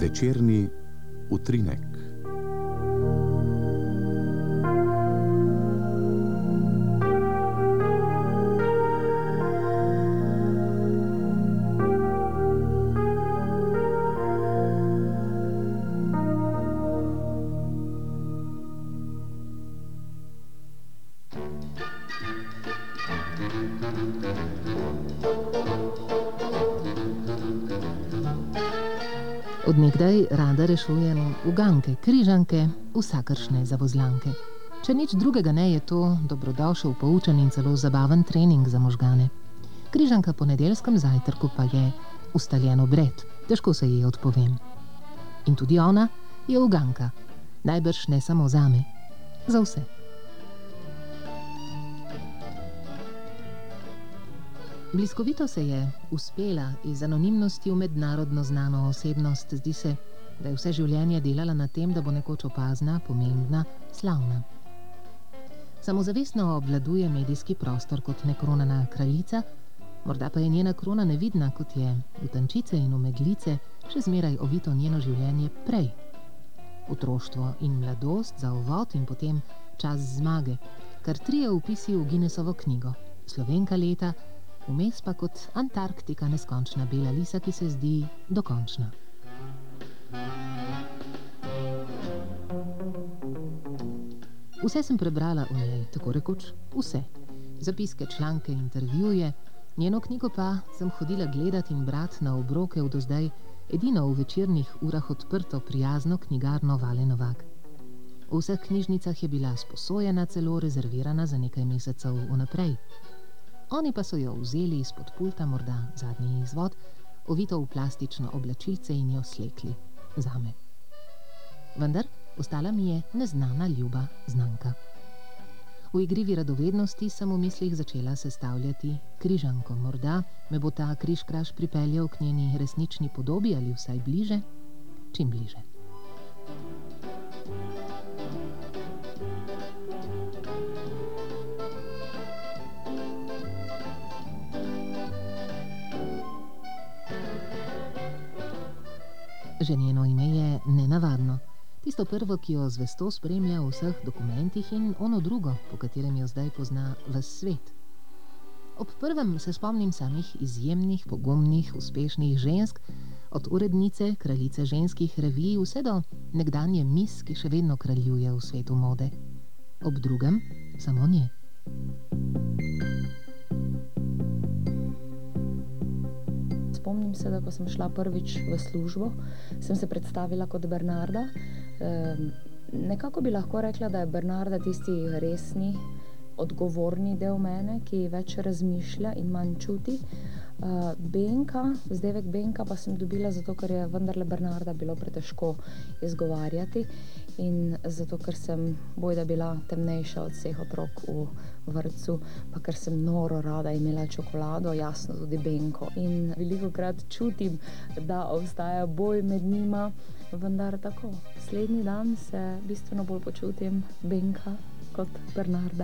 Večerni utrinek. Od nekdaj rada rešujem uganke, križanke, vsakršne zavozlanke. Če nič drugega ne, je to dobrodošel, poučen in celo zabaven trening za možgane. Križanka po nedeljskem zajtrku pa je ustaljen obred, težko se ji odpovem. In tudi ona je uganka, najbrž ne samo zame, za vse. Bliskovito se je uspela iz anonimnosti v mednarodno znano osebnost. Zdi se, da je vse življenje delala na tem, da bo nekoč opazna, pomembna, slavna. Samozavestno obvladuje medijski prostor kot nekronana kraljica, morda pa je njena krona nevidna, kot je v tančice in v meglice še zmeraj ovito njeno življenje prej. Otroštvo in mladost za uvod in potem čas zmage, kar 3 vpisi v Guinnessovo knjigo. Slovenka leta, vmes pa kot Antarktika neskončna bela lisa, ki se zdi dokončna. Vse sem prebrala o njej, tako rekoč vse. Zapiske, članke, intervjuje, njeno knjigo pa sem hodila gledat in brat na obroke v do zdaj edino v večernih urah odprto prijazno knjigarno Vale Novak. V vseh knjižnicah je bila sposojena, celo rezervirana za nekaj mesecev vnaprej. Oni pa so jo vzeli izpod pulta, morda zadnji izvod, ovito v plastično oblačilce in jo slekli zame. Vendar ostala mi je neznana ljuba znanka. V igrivi radovednosti sem v mislih začela sestavljati križanko. Morda me bo ta križkraž pripeljal k njeni resnični podobi ali vsaj bliže, čim bliže. Že njeno ime je nenavadno. Tisto prvo, ki jo zvesto spremlja v vseh dokumentih, in ono drugo, po katerem jo zdaj pozna ves svet. Ob prvem se spomnim samih izjemnih, pogumnih, uspešnih žensk, od urednice, kraljice ženskih revij, vse do nekdanje Miss, ki še vedno kraljuje v svetu mode. Ob drugem samo nje. Spomnim se, da ko sem šla prvič v službo, sem se predstavila kot Bernarda. Nekako bi lahko rekla, da je Bernarda tisti resni, odgovorni del mene, ki več razmišlja in manj čuti. Benka, vzdevek Benka pa sem dobila zato, ker je vendarle Bernarda bilo pretežko izgovarjati in zato, ker sem bojda bila temnejša od vseh otrok v vrtcu, pa ker sem noro rada imela čokolado, jasno tudi Benko. In velikokrat čutim, da obstaja boj med njima, vendar tako. Slednji dan se bistveno bolj počutim Benka kot Bernarda.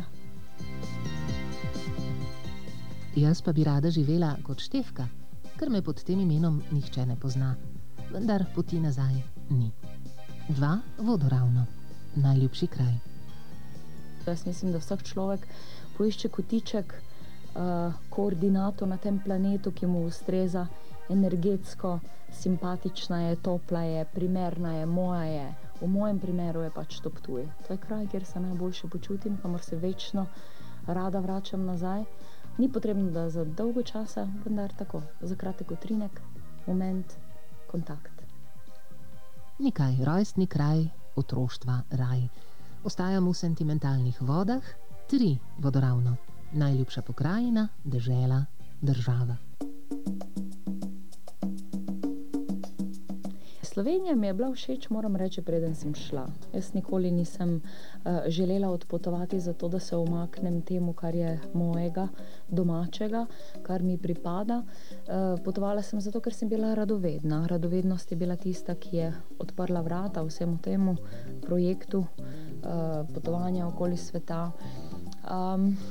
Jaz pa bi rada živela kot Štefka, ker me pod tem imenom nihče ne pozna. Vendar poti nazaj ni. 2 Vodoravno, najljubši kraj. Jaz mislim, da vsak človek poišče kotiček, koordinato na tem planetu, ki mu ustreza, energetsko, simpatična je, topla je, primerna je, moja je. V mojem primeru je pač to Ptuj. To je kraj, kjer se najboljše počutim, kamor se večno rada vračam nazaj. Ni potrebno, da za dolgo časa, vendar tako, za kratek utrinek, moment, kontakt. Nikaj, rojstni kraj, otroštva, raj. Ostajam v sentimentalnih vodah, 3 Vodoravno. Najljubša pokrajina, dežela, država. Slovenija mi je bila všeč, moram reči, preden sem šla. Jaz nikoli nisem želela odpotovati zato, da se umaknem temu, kar je mojega, domačega, kar mi pripada. Potovala sem zato, ker sem bila radovedna. Radovednost je bila tista, ki je odprla vrata vsemu temu projektu potovanja okoli sveta.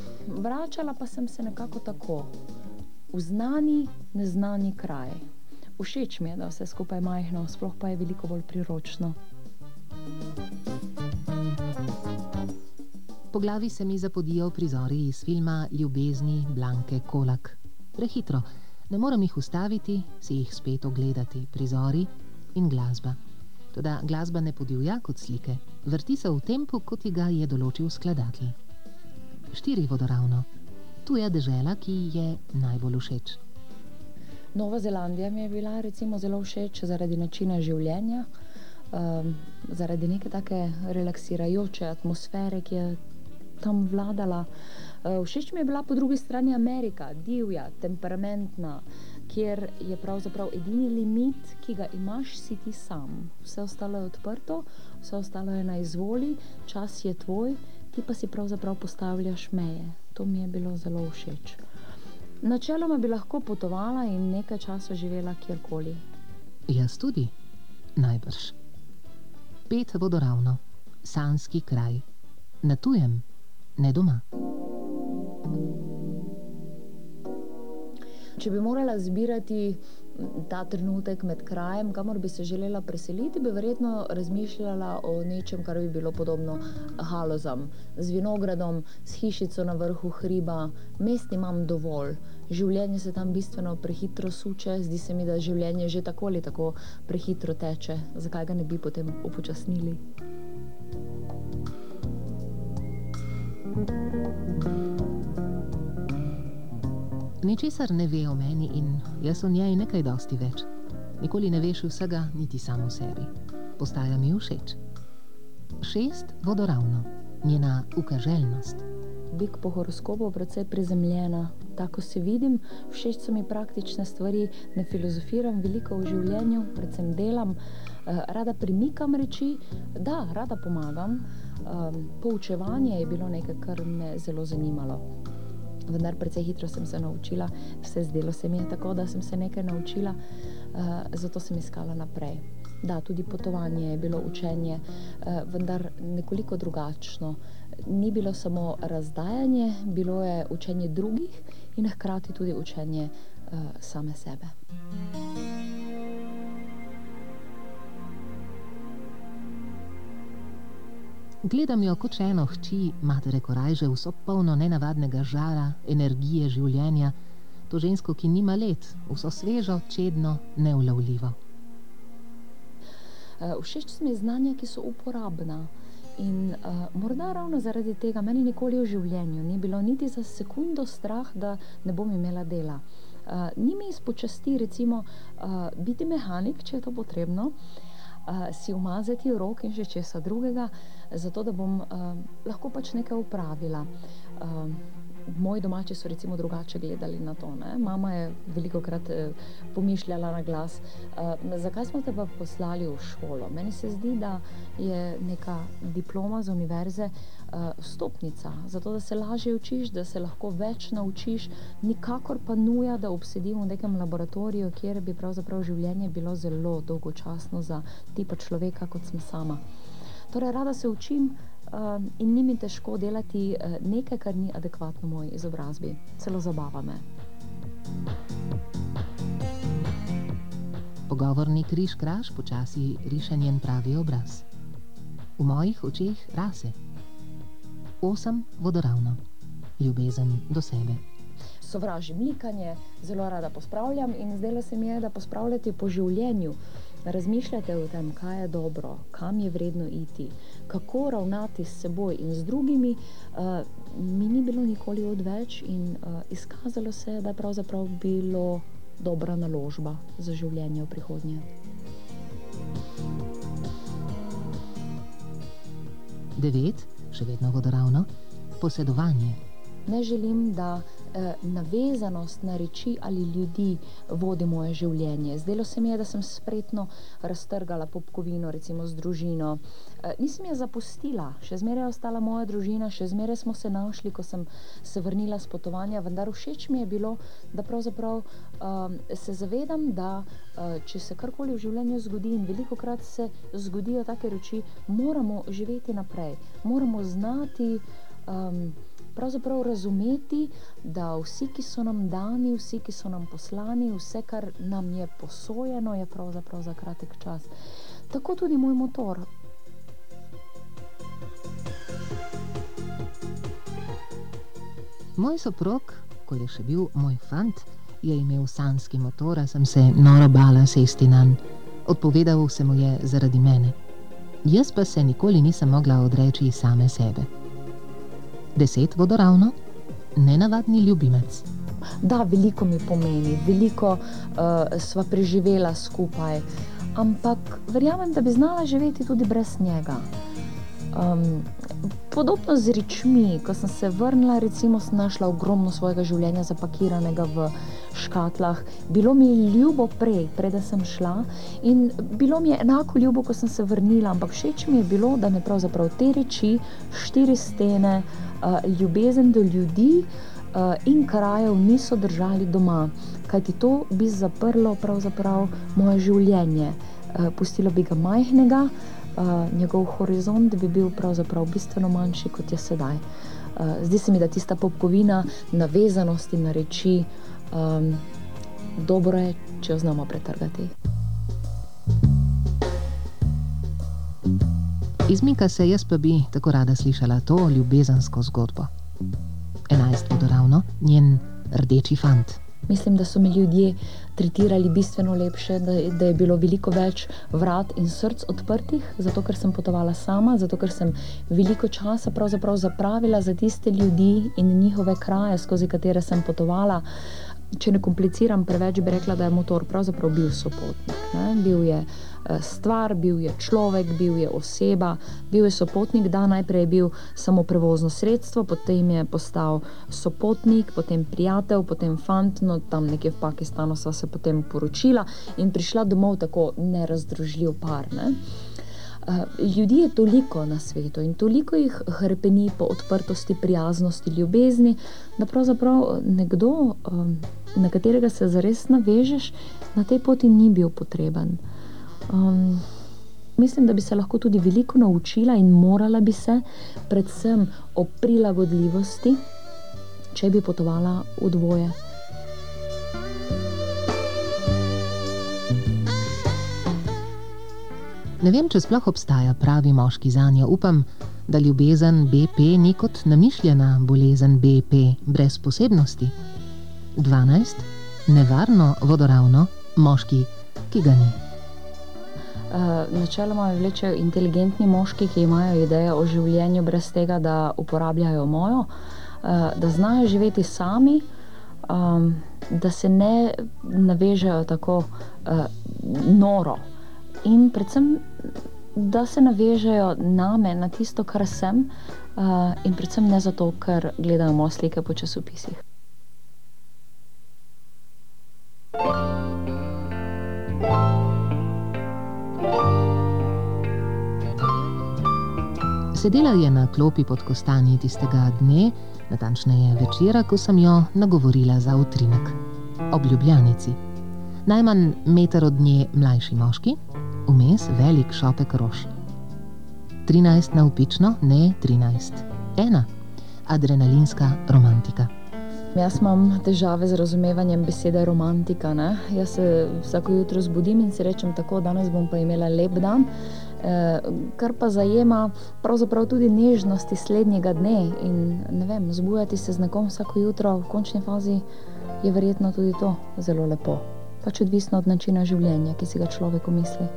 Vračala pa sem se nekako tako, v znani, neznani kraj. Všeč mi je, da vse skupaj majhno, sploh pa je veliko bolj priročno. Po glavi se mi zapodijo prizori iz filma Ljubezni Blanke Kolak. Prehitro, ne morem jih ustaviti, si jih spet ogledati, prizori in glasba. Toda glasba ne podivja kot slike, vrti se v tempu, kot ga je določil skladatelj. 4 vodoravno, tuja dežela, ki je najbolj všeč. Nova Zelandija mi je bila recimo zelo všeč zaradi načina življenja, zaradi neke take relaksirajoče atmosfere, ki je tam vladala. Všeč mi je bila po drugi strani Amerika, divja, temperamentna, kjer je pravzaprav edini limit, ki ga imaš, si ti sam. Vse ostalo je odprto, vse ostalo je na izvoli, čas je tvoj, ti pa si pravzaprav postavljaš meje. To mi je bilo zelo všeč. Načeloma bi lahko potovala in nekaj časa živela kjerkoli. Jaz tudi, najbrž. 5 vodoravno, sanjski kraj. Na tujem, ne doma. Če bi morala zbirati ta trenutek med krajem, kamor bi se želela preseliti, bi verjetno razmišljala o nečem, kar bi bilo podobno Halozam. Z vinogradom, s hišico na vrhu hriba, mest imam dovolj. Življenje se tam bistveno prehitro suče, zdi se mi, da življenje že tako ali tako prehitro teče. Zakaj ga ne bi potem upočasnili? Ničesar ne ve o meni in jaz o njej nekaj dosti več. Nikoli ne veš vsega, niti samo o sebi. Postaja mi všeč. 6 vodoravno, njena ukaželjnost. Bik po horoskopu precej prizemljena. Tako se vidim, všeč so mi praktične stvari, ne filozofiram veliko v življenju, predvsem delam. Rada premikam reči, da, rada pomagam. Poučevanje je bilo nekaj, kar me zelo zanimalo. Vendar precej hitro sem se naučila, vse zdelo se mi je tako, da sem se nekaj naučila, zato sem iskala naprej. Da, tudi potovanje je bilo učenje, vendar nekoliko drugačno. Ni bilo samo razdajanje, bilo je učenje drugih in hkrati tudi učenje same sebe. Gledam jo kot še eno hči matere Korajže, vso polno nenavadnega žara, energije življenja, to žensko, ki nima let, vso svežo, čedno, neulovljivo. Všeč so mi znanja, ki so uporabna in morda ravno zaradi tega meni nikoli v življenju ni bilo niti za sekundo strah, da ne bom imela dela. Ni mi iz počasti recimo biti mehanik, če je to potrebno, si umazati rok in še česa drugega, zato da bom lahko pač nekaj upravila. Moji domači so recimo drugače gledali na to, ne? Mama je velikokrat pomišljala na glas, zakaj smo te pa poslali v šolo? Meni se zdi, da je neka diploma z univerze vstopnica, zato da se lažje učiš, da se lahko več naučiš, nikakor pa nuja, da obsedim v nekem laboratoriju, kjer bi pravzaprav življenje bilo zelo dolgočasno za tipa človeka, kot sem sama. Torej, rada se učim in ni mi težko delati nekaj, kar ni adekvatno moji izobrazbi. Celo zabava me. Pogovorni križ-kraž počasi riše njen pravi obraz. V mojih očeh rase. 8 vodoravno. Ljubezen do sebe. Sovražim likanje, zelo rada pospravljam in zdelo se mi je, da pospravljati po življenju. Razmišljate o tem, kaj je dobro, kam je vredno iti, kako ravnati s seboj in z drugimi, mi ni bilo nikoli odveč in izkazalo se je, da je pravzaprav bilo dobra naložba za življenje v prihodnje. 9, še vedno vodoravno, posedovanje. Ne želim, da navezanost na reči ali ljudi vodi moje življenje. Zdelo se mi je, da sem spretno raztrgala popkovino, recimo z družino. Nisem je zapustila, še zmeraj je ostala moja družina, še zmeraj smo se našli, ko sem se vrnila s potovanja, vendar všeč mi je bilo, da pravzaprav se zavedam, da če se karkoli v življenju zgodi in velikokrat se zgodijo take reči, moramo živeti naprej, moramo znati pravzaprav razumeti, da vsi, ki so nam dani, vsi, ki so nam poslani, vse, kar nam je posojeno, je pravzaprav za kratek čas. Tako tudi moj motor. Moj soprog, ko je še bil moj fant, je imel sanjski motor, a sem se noro bala sesti nanj. Odpovedal se mu je zaradi mene. Jaz pa se nikoli nisem mogla odreči same sebe. 10 vodoravno, nenavadni ljubimec. Da, veliko mi pomeni, veliko sva preživela skupaj, ampak verjamem, da bi znala živeti tudi brez njega. Podobno z rečmi, ko sem se vrnila, recimo sem našla ogromno svojega življenja zapakiranega v škatlah. Bilo mi je ljubo preden sem šla, in bilo mi je enako ljubo, ko sem se vrnila, ampak všeč mi je bilo, da me pravzaprav te reči, 4 stene, ljubezen do ljudi in krajev niso držali doma, kajti to bi zaprlo pravzaprav moje življenje. Pustilo bi ga majhnega, njegov horizont bi bil pravzaprav bistveno manjši, kot je sedaj. Zdi se mi, da tista popkovina navezanosti na reči, dobro je, če jo znamo pretrgati. Izmika se, jaz pa bi tako rada slišala to ljubezensko zgodbo. 11 vodoravno, njen rdeči fant. Mislim, da so me ljudje tretirali bistveno lepše, da je bilo veliko več vrat in src odprtih, zato ker sem potovala sama, zato ker sem veliko časa pravzaprav zapravila za tiste ljudi in njihove kraje, skozi katere sem potovala. Če ne kompliciram preveč, bi rekla, da je motor pravzaprav bil sopotnik. Bil je stvar, bil je človek, bil je oseba, bil je sopotnik, da najprej je bil samo prevozno sredstvo, potem je postal sopotnik, potem prijatelj, potem fant, no tam nekje v Pakistanu sva se potem poročila in prišla domov tako nerazdružljiv par, ne. Ljudi je toliko na svetu in toliko jih hrepeni po odprtosti, prijaznosti, ljubezni, da pravzaprav nekdo, na katerega se zares navežeš, na tej poti ni bil potreben. Mislim, da bi se lahko tudi veliko naučila in morala bi se, predvsem o prilagodljivosti, če bi potovala v dvoje. Ne vem, če sploh obstaja pravi moški zanjo. Upam, da ljubezen BP ni kot namišljena bolezen BP, brez posebnosti. 12. Nevarno vodoravno, moški, ki ga ni. Načeloma me vlečejo inteligentni moški, ki imajo ideje o življenju brez tega, da uporabljajo mojo, da znajo živeti sami, da se ne navežejo tako noro. In predvsem, da se navežejo name, na tisto, kar sem, in predvsem ne zato, ker gledajo moje slike po časopisih. Sedela je na klopi pod kostanji tistega dne, natančneje večera, ko sem jo nagovorila za utrinek. Ob Ljubljanici. Najmanj meter od nje mlajši moški, vmes velik šopek rož. 13 navpično, ne 13. 1. Adrenalinska romantika. Jaz imam težave z razumevanjem besede romantika, ne. Jaz se vsako jutro zbudim in si rečem tako, danes bom pa imela lep dan, kar pa zajema pravzaprav tudi nežnosti slednjega dne in ne vem, zbujati se z nekom vsako jutro v končni fazi je verjetno tudi to zelo lepo. Pač odvisno od načina življenja, ki si ga človek umisli.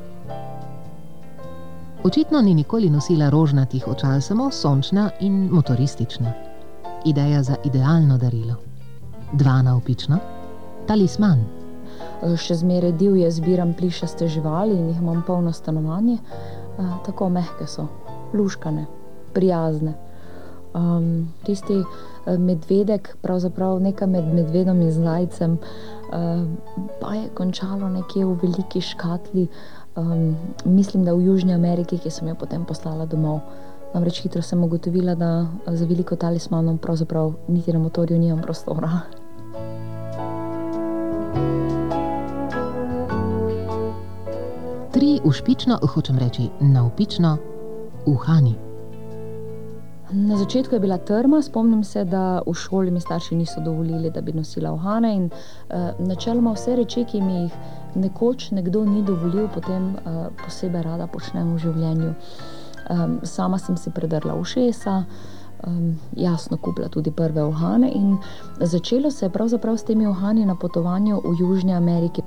Očitno ni nikoli nosila rožnatih očal, samo sončna in motoristična. Ideja za idealno darilo. 2 navpično, talisman. Še zmeraj divje zbiram plišaste živali in jih imam polno stanovanje. Tako mehke so, luškane, prijazne. Tisti medvedek, pravzaprav nekaj med medvedom in zajcem, pa je končalo nekje v veliki škatli, mislim, da v Južni Ameriki, ki sem jo potem poslala domov. Namreč hitro sem ugotovila, da za veliko talismanom pravzaprav niti na motorju nimam prostora. Tri všpično, hočem reči navpično, uhani. Na začetku je bila trma, spomnim se, da v šoli mi starši niso dovolili, da bi nosila uhane in načeloma vse reči, ki mi jih nekoč nekdo ni dovolil, potem posebej rada počnem v življenju. Sama sem si predrla ušesa, jasno kupila tudi prve uhane in začelo se je pravzaprav s temi uhani na potovanju v Južni Ameriki.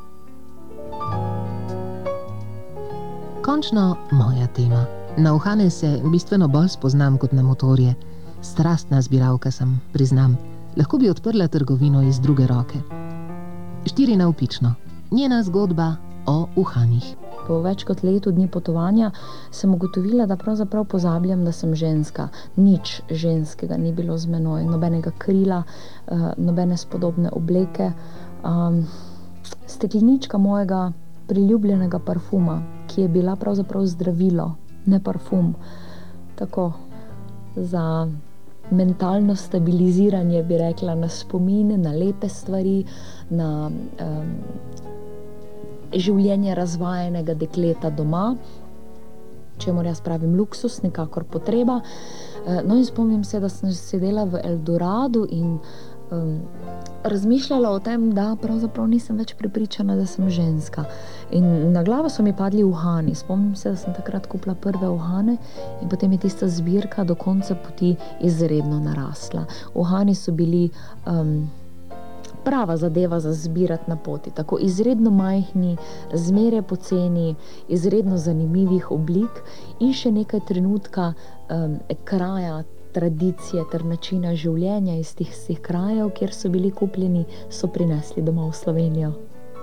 Končno moja tema. Na uhane se bistveno bolj spoznam kot na motorje. Strastna zbiralka sem, priznam. Lahko bi odprla trgovino iz druge roke. 4 navpično. Njena zgodba o uhanih. Po več kot letu dni potovanja sem ugotovila, da pravzaprav pozabljam, da sem ženska. Nič ženskega ni bilo z menoj, nobenega krila, nobene spodobne obleke. Steklenička mojega priljubljenega parfuma, ki je bila pravzaprav zdravilo, ne parfum. Tako, za mentalno stabiliziranje bi rekla, na spomine, na lepe stvari, na življenje razvajenega dekleta doma, čemur jaz pravim luksus, nikakor potreba. No in spomnim se, da sem sedela v Eldoradu in razmišljala o tem, da pravzaprav nisem več prepričana, da sem ženska. In na glavo so mi padli uhani. Spomnim se, da sem takrat kupila prve uhane in potem je tista zbirka do konca poti izredno narasla. Uhani so bili prava zadeva za zbirati na poti. Tako izredno majhni, zmeraj poceni, izredno zanimivih oblik in še nekaj trenutka kraja, tradicije ter načina življenja iz tistih krajev, kjer so bili kupljeni, so prinesli domov v Slovenijo.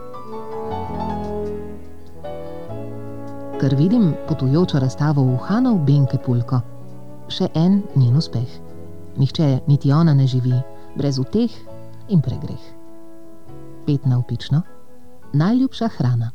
Ker vidim potujočo razstavo uhanov Benke Pulko. Še en njen uspeh. Nihče, niti ona ne živi, brez uteh in pregreh. 5 navpično. Najljubša hrana.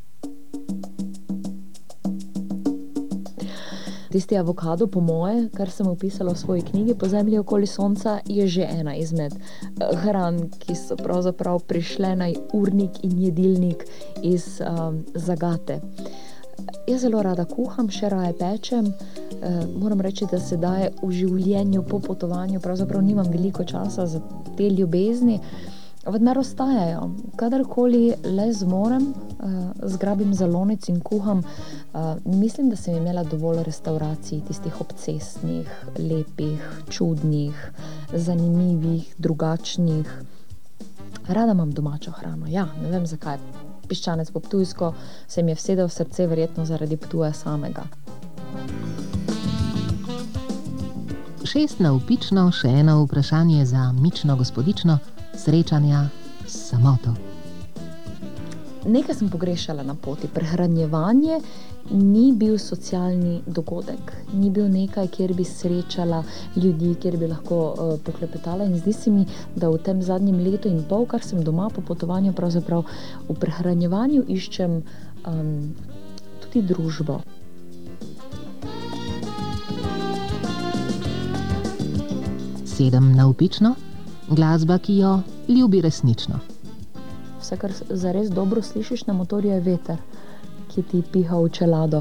Tisti avokado, po moje, kar sem opisala v svoji knjigi Po zemlji okoli sonca, je že ena izmed hran, ki so pravzaprav prišle na urnik in jedilnik iz zagate. Jaz zelo rada kuham, še raje pečem. Moram reči, da sedaj v življenju po potovanju pravzaprav nimam veliko časa za te ljubezni, vendar ostajajo. Kadarkoli le zmorem, zgrabim za lonec in kuham. Mislim, da sem imela dovolj restavracij, tistih obcestnih, lepih, čudnih, zanimivih, drugačnih. Rada imam domačo hrano, ja, ne vem zakaj. Piščanec po ptujsko se mi je vsedel v srce, verjetno zaradi Ptuja samega. 6 navpično, še eno vprašanje za mično gospodično, srečanja s samoto. Nekaj sem pogrešala na poti. Prehranjevanje ni bil socialni dogodek. Ni bil nekaj, kjer bi srečala ljudi, kjer bi lahko poklepetala. In zdi se mi, da v tem zadnjem letu in pol, kar sem doma po potovanju, pravzaprav v prehranjevanju iščem tudi družbo. Sedem navpično, glasba, ki jo ljubi resnično. Vse, kar zares dobro slišiš na motorju, je veter, ki ti piha v čelado.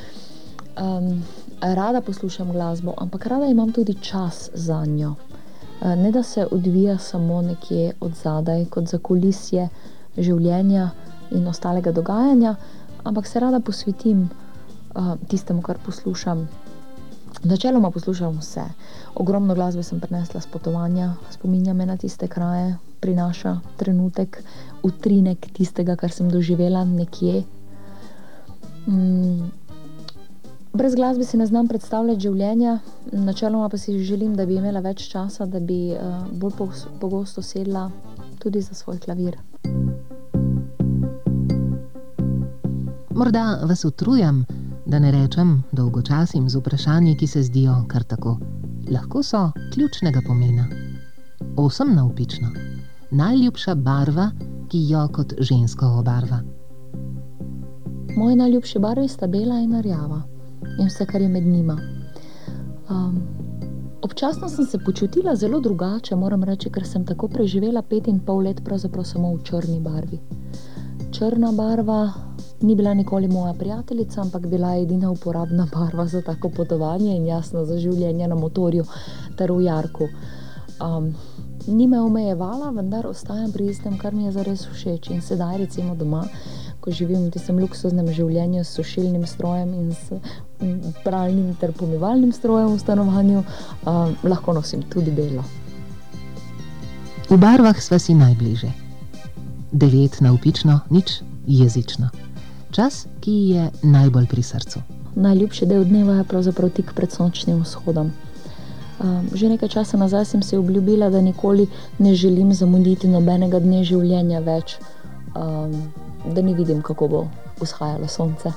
Rada poslušam glasbo, ampak rada imam tudi čas zanjo. Ne da se odvija samo nekje od zadaj, kot zakulisje življenja in ostalega dogajanja, ampak se rada posvetim tistemu, kar poslušam. Načeloma poslušam vse. Ogromno glasbe sem prinesla s potovanja, spominja me na tiste kraje, prinaša trenutek, utrinek tistega, kar sem doživela nekje. Brez glasbe si ne znam predstavljati življenja, načeloma pa si želim, da bi imela več časa, da bi bolj pogosto sedla tudi za svoj klavir. Morda vas utrujam, da ne rečem dolgočasim z vprašanji, ki se zdijo kar tako. Lahko so ključnega pomena. 8 navpično. Najljubša barva, ki jo kot žensko obarva. Moji najljubši barvi sta bela in rjava in vse, kar je med njima. Občasno sem se počutila zelo drugače, moram reči, ker sem tako preživela 5,5 let pravzaprav samo v črni barvi. črna barva ni bila nikoli moja prijateljica, ampak bila je edina uporabna barva za tako potovanje in jasno za življenje na motorju ter v jarku. Ni me omejevala, vendar ostajam pri istem, kar mi je zares všeč. In sedaj recimo doma, ko živim v tistem luksuznem življenju s sušilnim strojem in s pralnim ter pomivalnim strojem v stanovanju, lahko nosim tudi belo. V barvah sva si najbliže. 9 navpično, 0 jezično. Čas, ki ji je najbolj pri srcu. Najljubši del dneva je pravzaprav tik pred sončnim vzhodom. Že nekaj časa nazaj sem si obljubila, da nikoli ne želim zamuditi nobenega dne življenja več, da ne vidim, kako bo vzhajalo sonce.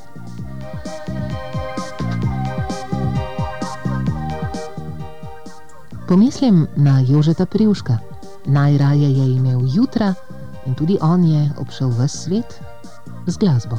Pomislim na Jožeta Privška. Najraje je imel jutra in tudi on je obšel ves svet z glasbo.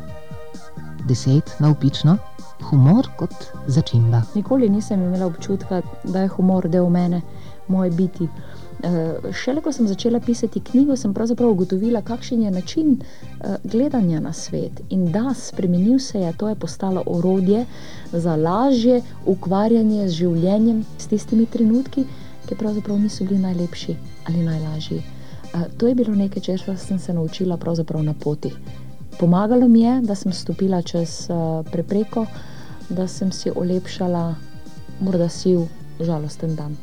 10 navpično, humor kot začimba. Nikoli nisem imela občutka, da je humor del mene, moje biti. Šele ko sem začela pisati knjigo, sem pravzaprav ugotovila, kakšen je način gledanja na svet. In da, spremenil se je, to je postalo orodje za lažje ukvarjanje z življenjem, s tistimi trenutki, ki pravzaprav niso bili najlepši ali najlažji. To je bilo nekaj, česar sem se naučila pravzaprav na poti. Pomagalo mi je, da sem stopila čez prepreko, da sem si olepšala morda siv, žalosten dan.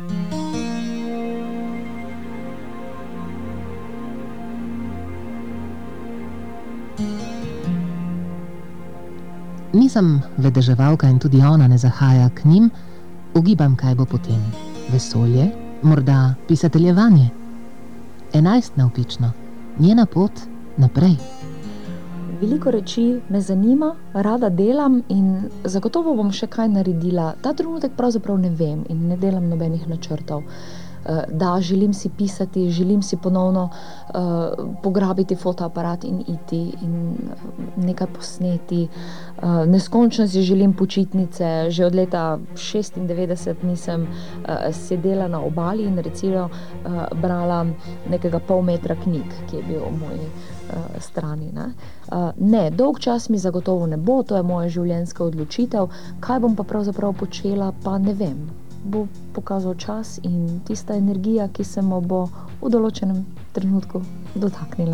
Nisem vedeževalka in tudi ona ne zahaja k njim, ugibam, kaj bo potem. Vesolje, morda pisateljevanje. 11 navpično, njena pot naprej. Veliko reči me zanima, rada delam in zagotovo bom še kaj naredila. Ta trenutek pravzaprav ne vem in ne delam nobenih načrtov. Da, želim si pisati, želim si ponovno pograbiti fotoaparat in iti in nekaj posneti. Neskončno si želim počitnice. Že od leta 96 nisem sedela na obali in recimo brala nekega pol metra knjig, ki je bil v moji strani. Ne, dolg čas mi zagotovo ne bo, to je moja življenjska odločitev. Kaj bom pa pravzaprav počela, pa ne vem. Bo pokazal čas in tista energija, ki se mu bo v določenem trenutku dotaknila.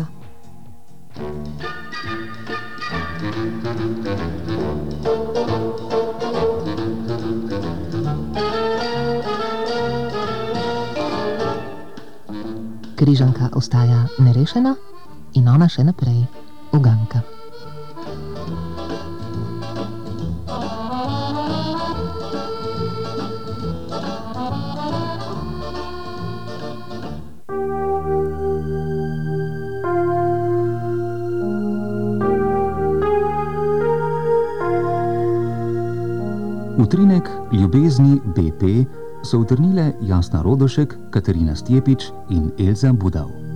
Križanka ostaja nerešena in ona še naprej uganka. Utrinek ljubezni BP so utrnile Jasna Rodošek, Katarina Stjepič in Elza Budov.